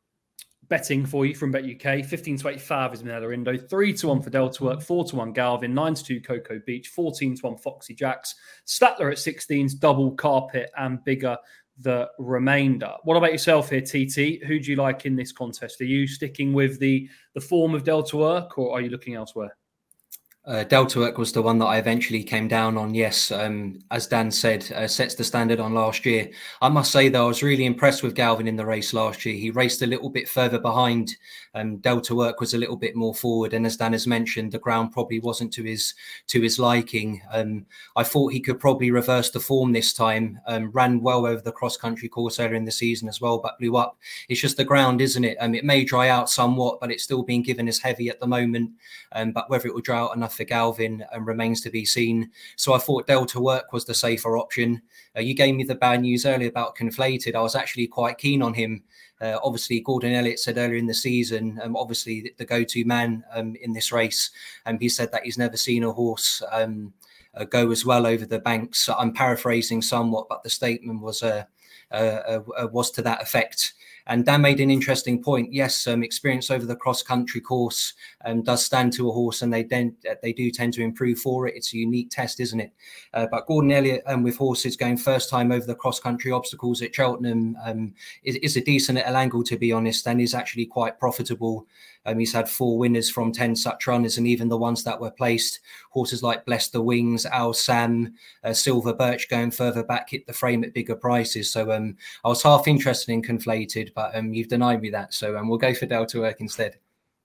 Betting for you from Bet U K, fifteen to eighty-five is Minella Indo, three to one for Delta Work, four to one Galvin, nine to two Cocoa Beach, fourteen to one Foxy Jacks, Statler at sixteens, double Carpet, and bigger the remainder. What about yourself here, T T? Who do you like in this contest? Are you sticking with the, the form of Delta Work, or are you looking elsewhere? Uh, Delta Work was the one that I eventually came down on. Yes, um, as Dan said, uh, sets the standard on last year. I must say, though, I was really impressed with Galvin in the race last year. He raced a little bit further behind. Um, Delta Work was a little bit more forward. And as Dan has mentioned, the ground probably wasn't to his to his liking. Um, I thought he could probably reverse the form this time. Um, ran well over the cross-country course earlier in the season as well, but blew up. It's just the ground, isn't it? Um, it may dry out somewhat, but it's still being given as heavy at the moment. Um, but whether it will dry out enough for Galvin um, remains to be seen. So I thought Delta Work was the safer option. Uh, you gave me the bad news earlier about Conflated. I was actually quite keen on him. Uh, obviously, Gordon Elliott said earlier in the season, um, obviously the, the go-to man um, in this race, and um, he said that he's never seen a horse um, uh, go as well over the banks. I'm paraphrasing somewhat, but the statement was uh, uh, uh, was to that effect. And Dan made an interesting point. Yes, um, experience over the cross-country course um, does stand to a horse, and they then they do tend to improve for it. It's a unique test, isn't it? Uh, but Gordon Elliott, um, with horses going first time over the cross-country obstacles at Cheltenham, um, is, is a decent little angle, to be honest, and is actually quite profitable. Um, he's had four winners from ten such runners, and even the ones that were placed, horses like Bless the Wings, Al Sam, uh, Silver Birch going further back, hit the frame at bigger prices. So um, I was half interested in Conflated, but um, you've denied me that. So um, we'll go for Delta Work instead.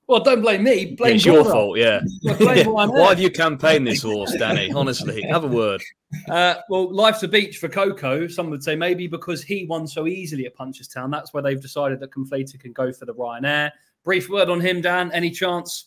Well, don't blame me. Blame yeah, it's your Dora. fault, yeah. Blame Why have you campaigned this horse, Danny? Honestly, have a word. Uh, well, life's a beach for Coco. Some would say maybe because he won so easily at Punchestown. That's where they've decided that Conflator can go for the Ryanair. Brief word on him, Dan. Any chance?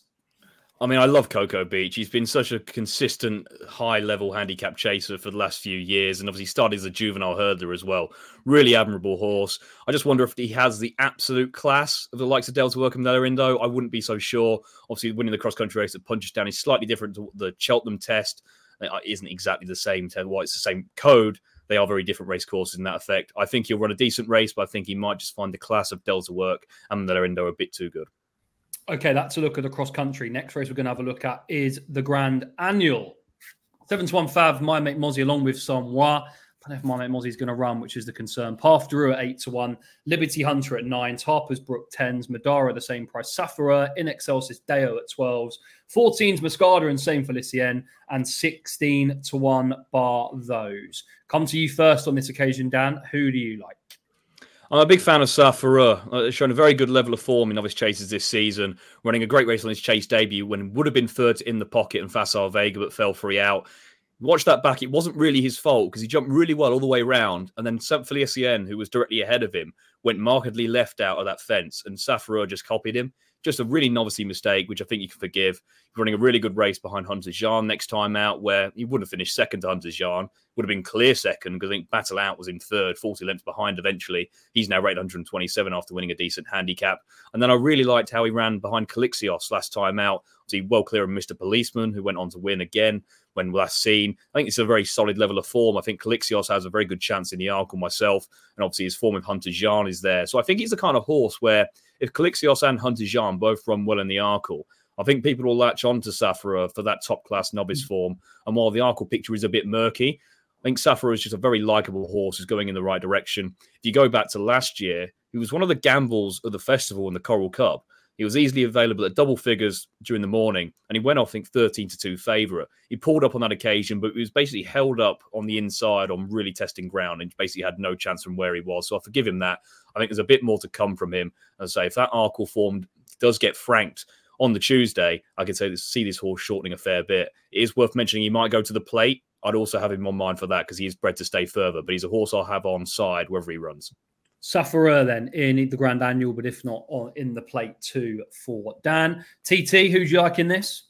I mean, I love Coco Beach. He's been such a consistent, high-level handicap chaser for the last few years, and obviously started as a juvenile hurdler as well. Really admirable horse. I just wonder if he has the absolute class of the likes of Delta Work and Melorindo. I wouldn't be so sure. Obviously, winning the cross-country race at Punchestown is slightly different to the Cheltenham test. It isn't exactly the same. Why it's the same code. They are very different race courses in that effect. I think he'll run a decent race, but I think he might just find the class of Delta Work and Melorindo a bit too good. Okay, that's a look at the cross country. Next race we're going to have a look at is the Grand Annual. seven to one Fav, My Mate Mozzie along with Samoa. I don't know if My Mate Mozzie is going to run, which is the concern. Path Drew at eight to one. Liberty Hunter at nine. Harper's Brook tens. Madara the same price. Safara, In Excelsis Deo at twelves. fourteens Moscada and Saint Felicien. And sixteen to one bar those. Come to you first on this occasion, Dan. Who do you like? I'm a big fan of Safara. Uh, showing a very good level of form in novice chases this season, running a great race on his chase debut when would have been third in the pocket and Facile Vega, but fell free out. Watch that back. It wasn't really his fault because he jumped really well all the way around. And then Saint Felicien, who was directly ahead of him, went markedly left out of that fence and Safara just copied him. Just a really novice mistake, which I think you can forgive. He's running a really good race behind Hunter Jean next time out, where he wouldn't have finished second to Hunter Jean. Would have been clear second because I think Battle Out was in third, forty lengths behind eventually. He's now rated one hundred twenty-seven after winning a decent handicap. And then I really liked how he ran behind Calixios last time out. So he well clear of Mister Policeman, who went on to win again when last seen. I think it's a very solid level of form. I think Calixios has a very good chance in the Arkle myself. And obviously his form with Hunter Jean is there. So I think he's the kind of horse where if Calixios and Hunter Jean both run well in the Arkle, I think people will latch on to Safara for that top-class novice form. And while the Arkle picture is a bit murky, I think Safara is just a very likeable horse who's going in the right direction. If you go back to last year, he was one of the gambles of the festival in the Coral Cup. He was easily available at double figures during the morning, and he went off, I think, thirteen to two favourite. He pulled up on that occasion, but he was basically held up on the inside on really testing ground and basically had no chance from where he was. So I forgive him that. I think there's a bit more to come from him. As I say, if that Arkle form does get franked on the Tuesday, I could say see this horse shortening a fair bit. It is worth mentioning he might go to the plate. I'd also have him on mind for that because he is bred to stay further, but he's a horse I'll have on side wherever he runs. Safara then in the Grand Annual, but if not, on, in the plate too for Dan. T T, who do you like in this?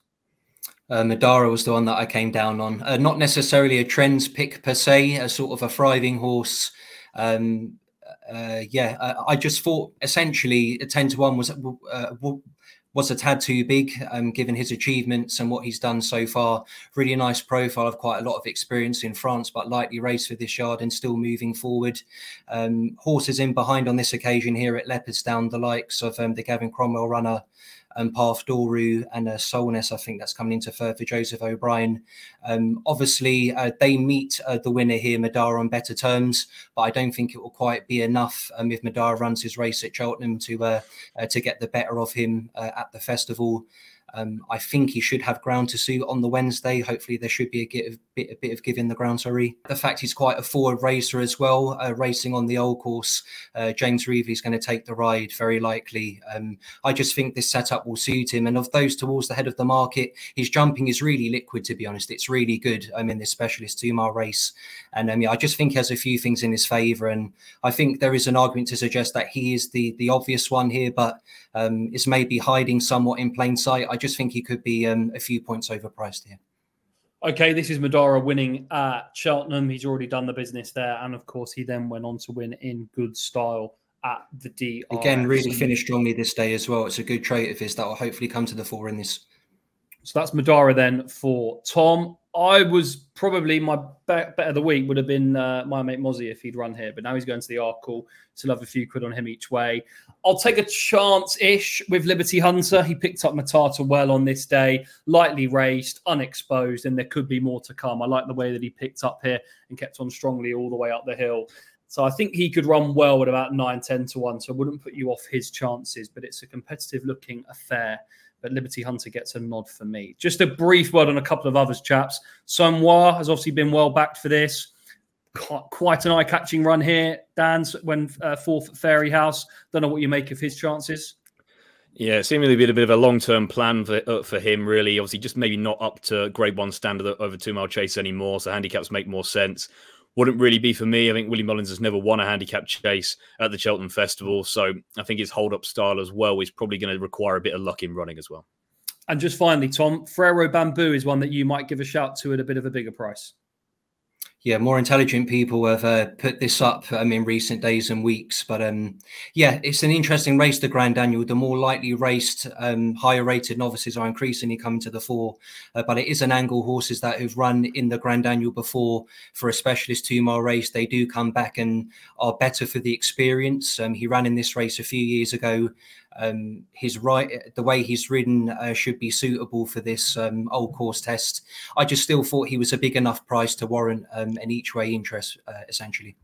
Uh, Madara was the one that I came down on. Uh, not necessarily a trends pick per se, a sort of a thriving horse. Um, uh, yeah, uh, I just thought essentially a ten to one was uh, was a tad too big, um, given his achievements and what he's done so far. Really nice profile of quite a lot of experience in France, but lightly raced for this yard and still moving forward. Um, horses in behind on this occasion here at Leopardstown, the likes of um, the Gavin Cromwell runner, and Path Doru and uh, Solness, I think that's coming into third for Joseph O'Brien. Um, obviously, uh, they meet uh, the winner here, Madara, on better terms, but I don't think it will quite be enough um, if Madara runs his race at Cheltenham to uh, uh, to get the better of him uh, at the festival. Um, I think he should have ground to suit on the Wednesday. Hopefully there should be a bit of, bit, a bit of give in the ground, sorry. The fact he's quite a forward racer as well, uh, racing on the old course. Uh, James Reevely's going to take the ride, very likely. Um, I just think this setup will suit him. And of those towards the head of the market, his jumping is really liquid, to be honest. It's really good um, in this specialist two-mile race. And um, yeah, I just think he has a few things in his favour. And I think there is an argument to suggest that he is the, the obvious one here, but um, is maybe hiding somewhat in plain sight. I just think he could be um, a few points overpriced here. Okay, this is Madara winning at Cheltenham. He's already done the business there. And of course, he then went on to win in good style at the D R S. Again, really finished strongly this day as well. It's a good trait of his that will hopefully come to the fore in this. So that's Madara then for Tom. I was probably my bet, bet of the week would have been uh, My Mate Mozzie if he'd run here, but now he's going to the Arkle. Still have a few quid on him each way. I'll take a chance-ish with Liberty Hunter. He picked up Matata well on this day, lightly raced, unexposed, and there could be more to come. I like the way that he picked up here and kept on strongly all the way up the hill. So I think he could run well at about nine, ten to one, so I wouldn't put you off his chances, but it's a competitive-looking affair. But Liberty Hunter gets a nod for me. Just a brief word on a couple of others, chaps. Samoa has obviously been well backed for this. Quite an eye-catching run here. Dan, when uh, fourth at Fairy House. Don't know what you make of his chances. Yeah, seemingly been a bit of a long-term plan for uh, for him, really. Obviously, just maybe not up to grade one standard over two-mile chase anymore, so handicaps make more sense. Wouldn't really be for me. I think Willie Mullins has never won a handicap chase at the Cheltenham Festival, so I think his hold-up style as well is probably going to require a bit of luck in running as well. And just finally, Tom, Frero Bamboo is one that you might give a shout to at a bit of a bigger price. Yeah, more intelligent people have uh, put this up um, in recent days and weeks. But um, yeah, it's an interesting race, the Grand Annual. The more lightly raced, um, higher rated novices are increasingly coming to the fore. Uh, but it is an angle horses that have run in the Grand Annual before for a specialist two-mile race. They do come back and are better for the experience. Um, he ran in this race a few years ago. Um, his right, the way he's ridden uh, should be suitable for this um, old course test. I just still thought he was a big enough price to warrant um, an each way interest, uh, essentially.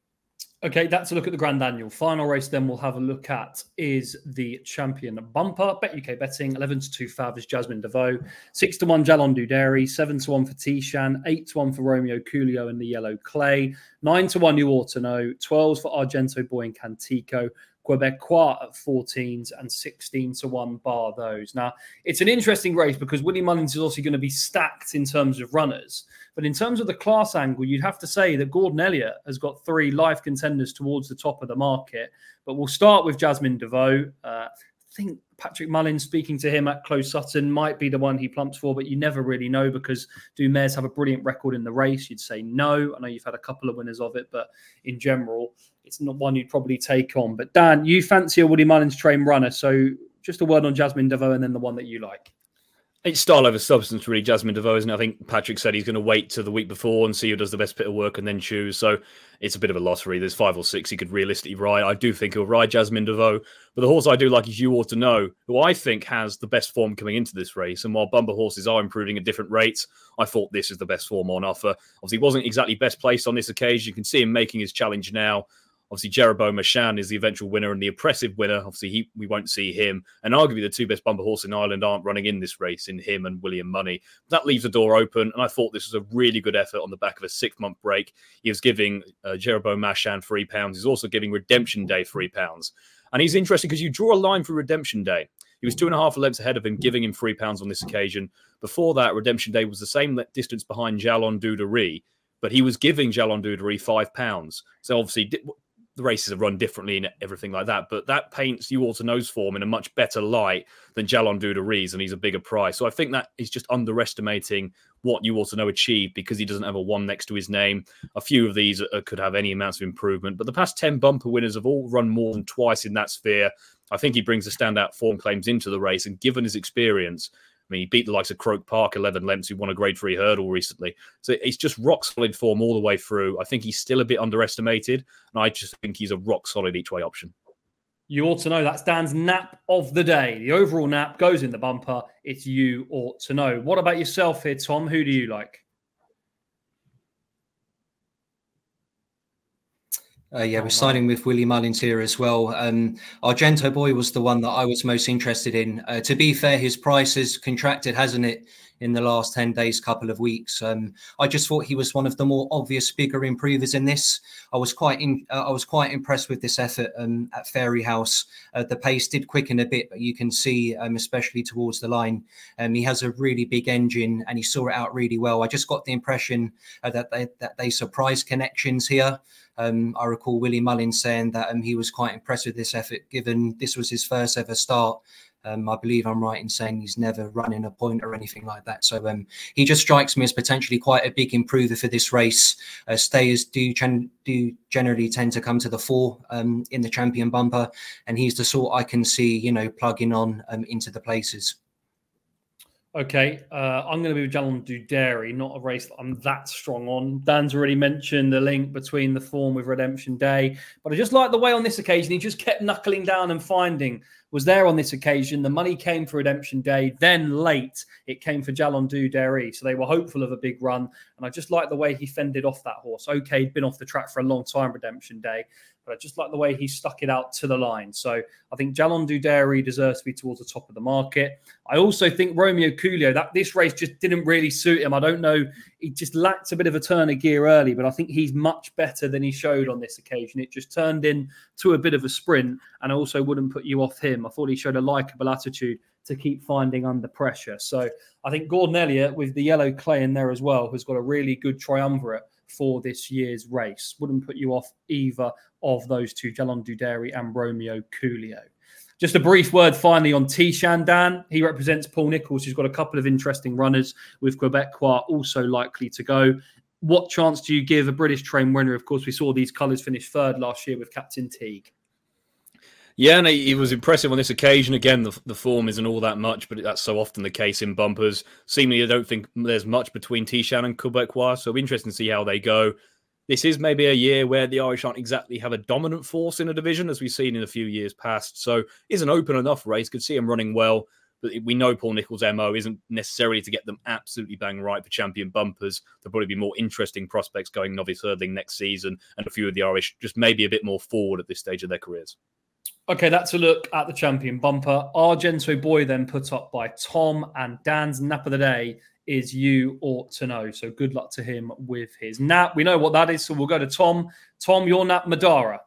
Okay, that's a look at the Grand Annual. Final race then we'll have a look at is the Champion Bumper. Bet U K betting, eleven to two Favres, Jasmine Devoe, six to one Jalon Du Dairy, seven to one for Tishan, eight to one for Romeo Coolio and the Yellow Clay, nine to one You Ought to Know, twelve for Argento Boy and Cantico, Quebecois at fourteens and sixteen to one bar those. Now, it's an interesting race because Willie Mullins is also going to be stacked in terms of runners. But in terms of the class angle, you'd have to say that Gordon Elliott has got three live contenders towards the top of the market. But we'll start with Jasmine Devoe. Uh, I think Patrick Mullins, speaking to him at Close Sutton, might be the one he plumps for, but you never really know because do mares have a brilliant record in the race? You'd say no. I know you've had a couple of winners of it, but in general, it's not one you'd probably take on. But Dan, you fancy a Willie Mullins trained runner. So just a word on Jasmine Devoe and then the one that you like. It's style over substance, really, Jasmine Devoe, isn't it? I think Patrick said he's going to wait till the week before and see who does the best bit of work and then choose. So it's a bit of a lottery. There's five or six he could realistically ride. I do think he'll ride Jasmine Devoe. But the horse I do like is You Ought to Know, who I think has the best form coming into this race. And while bumper horses are improving at different rates, I thought this is the best form on offer. Obviously, he wasn't exactly best placed on this occasion. You can see him making his challenge now. Obviously, Jeroboam Machan is the eventual winner and the oppressive winner. Obviously, he, we won't see him. And arguably, the two best bumper horses in Ireland aren't running in this race in him and William Money. That leaves the door open. And I thought this was a really good effort on the back of a six-month break. He was giving uh, Jeroboam Machan three pounds. He's also giving Redemption Day three pounds. And he's interesting because you draw a line for Redemption Day. He was two and a half lengths ahead of him, giving him three pounds on this occasion. Before that, Redemption Day was the same distance behind Jalon Du Dairy, but he was giving Jalon Du Dairy five pounds. So obviously, the races are run differently and everything like that, but that paints You Ought to Know's form in a much better light than Jalon Du Dairy's, and he's a bigger price. So I think that is just underestimating what You Ought to Know achieved because he doesn't have a one next to his name. A few of these uh, could have any amounts of improvement, but the past ten bumper winners have all run more than twice in that sphere. I think he brings the standout form claims into the race, and given his experience, I mean, he beat the likes of Croke Park eleven lengths, who won a grade three hurdle recently. So it's just rock solid form all the way through. I think he's still a bit underestimated, and I just think he's a rock solid each way option. You Ought to Know. That's Dan's nap of the day. The overall nap goes in the bumper. It's You Ought to Know. What about yourself here, Tom? Who do you like? Uh, yeah, we're siding with Willie Mullins here as well. Um, Argento Boy was the one that I was most interested in. Uh, to be fair, his price has contracted, hasn't it, in the last ten days, couple of weeks. Um, I just thought he was one of the more obvious, bigger improvers in this. I was quite in, uh, I was quite impressed with this effort um, at Fairyhouse. Uh, the pace did quicken a bit, but you can see, um, especially towards the line, um, he has a really big engine and he saw it out really well. I just got the impression uh, that they that they surprised connections here. Um, I recall Willie Mullins saying that um, he was quite impressed with this effort, given this was his first ever start. Um, I believe I'm right in saying he's never run in a point or anything like that. So um, he just strikes me as potentially quite a big improver for this race. Uh, stayers do, gen- do generally tend to come to the fore um, in the Champion Bumper, and he's the sort I can see, you know, plugging on um, into the places. Okay, uh, I'm going to be with Jalon Du Dairy, not a race that I'm that strong on. Dan's already mentioned the link between the form with Redemption Day, but I just like the way on this occasion he just kept knuckling down and finding. Was there on this occasion. The money came for Redemption Day, then late it came for Jalon Du Dairy, so they were hopeful of a big run, and I just like the way he fended off that horse. Okay, he'd been off the track for a long time, Redemption Day, but I just like the way he stuck it out to the line. So I think Jalon Du Dairy deserves to be towards the top of the market. I also think Romeo Coolio, that this race just didn't really suit him. I don't know. He just lacked a bit of a turn of gear early, but I think he's much better than he showed on this occasion. It just turned into a bit of a sprint. and I also wouldn't put you off him. I thought he showed a likeable attitude to keep finding under pressure. So I think Gordon Elliott, with the yellow clay in there as well, has got a really good triumvirate for this year's race. Wouldn't put you off either of those two, Jalon Duderi and Romeo Coolio. Just a brief word finally on Tishan Dan. He represents Paul Nicholls, who's got a couple of interesting runners with Quebecois also likely to go. What chance do you give a British train winner? Of course, we saw these colours finish third last year with Captain Teague. Yeah, and he, he was impressive on this occasion. Again, the, the form isn't all that much, but that's so often the case in bumpers. Seemingly, I don't think there's much between Tishan and Quebecois, so it'll be interesting to see how they go. This is maybe a year where the Irish aren't exactly have a dominant force in a division, as we've seen in a few years past. So it's an open enough race. Could see him running well. But we know Paul Nicholls' M O isn't necessarily to get them absolutely bang right for champion bumpers. There'll probably be more interesting prospects going novice hurdling next season, and a few of the Irish just maybe a bit more forward at this stage of their careers. Okay, that's a look at the champion bumper. Argento Boy then put up by Tom, and Dan's nap of the day is You Ought to Know. So good luck to him with his nap. We know what that is, so we'll go to Tom. Tom, your nap, Madara.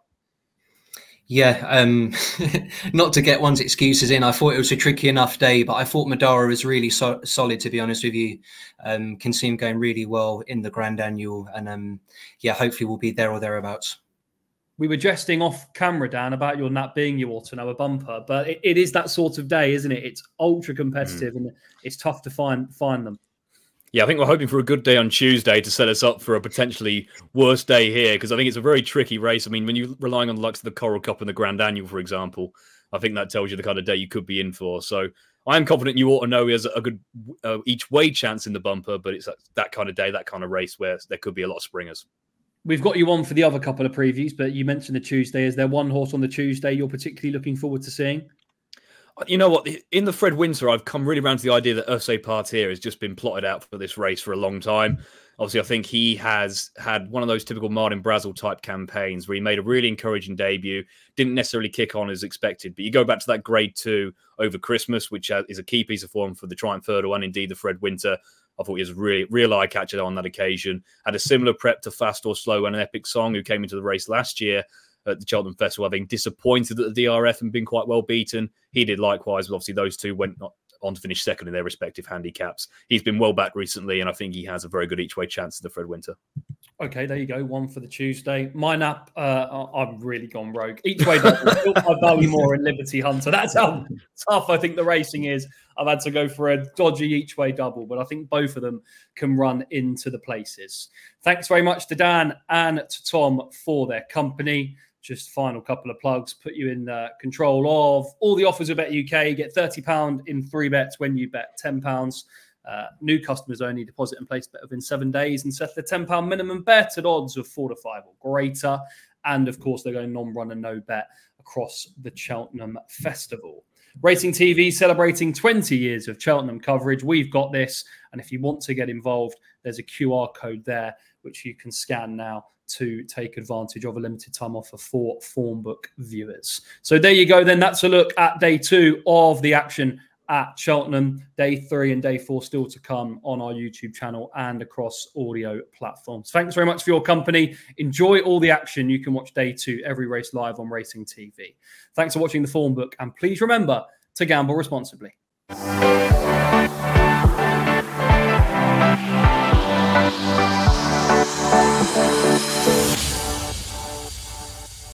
Yeah, um, not to get one's excuses in. I thought it was a tricky enough day, but I thought Madara was really so- solid, to be honest with you. Um, can see him going really well in the Grand Annual. And um, yeah, hopefully we'll be there or thereabouts. We were jesting off camera, Dan, about your nap being You Ought to Know, a bumper, but it, it is that sort of day, isn't it? It's ultra competitive mm. and it's tough to find find them. Yeah, I think we're hoping for a good day on Tuesday to set us up for a potentially worse day here, because I think it's a very tricky race. I mean, when you're relying on the likes of the Coral Cup and the Grand Annual, for example, I think that tells you the kind of day you could be in for. So I'm confident You Ought to Know he has a good uh, each way chance in the bumper, but it's that, that kind of day, that kind of race where there could be a lot of springers. We've got you on for the other couple of previews, but you mentioned the Tuesday. Is there one horse on the Tuesday you're particularly looking forward to seeing? You know what? In the Fred Winter, I've come really around to the idea that Ursay Partir has just been plotted out for this race for a long time. Obviously, I think he has had one of those typical Martin Brazel type campaigns where he made a really encouraging debut, didn't necessarily kick on as expected. But you go back to that grade two over Christmas, which is a key piece of form for the Triumph Hurdle and indeed the Fred Winter. I thought he was a really, real eye catcher on that occasion. Had a similar prep to Fast or Slow and an Epic Song, who came into the race last year at the Cheltenham Festival, having disappointed at the D R F and been quite well beaten. He did likewise, but obviously those two went on to finish second in their respective handicaps. He's been well back recently, and I think he has a very good each way chance in the Fred Winter. Okay, there you go. One for the Tuesday. My nap, uh, I've really gone rogue. Each way double. Built by Ballymore and Liberty Hunter. That's how tough I think the racing is. I've had to go for a dodgy each way double, but I think both of them can run into the places. Thanks very much to Dan and to Tom for their company. Just final couple of plugs, put you in uh, control of all the offers of Bet U K. Get thirty pounds in free bets when you bet ten pounds. Uh, new customers only, deposit and place bet within seven days and settle a ten pounds minimum bet at odds of four to five or greater. And of course, they're going non-run and no bet across the Cheltenham Festival. Racing T V celebrating twenty years of Cheltenham coverage. We've got this. And if you want to get involved, there's a Q R code there, which you can scan now to take advantage of a limited time offer for Formbook viewers. So there you go then. That's a look at day two of the action at Cheltenham. Day three and day four still to come on our YouTube channel and across audio platforms. Thanks very much for your company. Enjoy all the action. You can watch day two, every race live on Racing T V. Thanks for watching the Formbook, and please remember to gamble responsibly.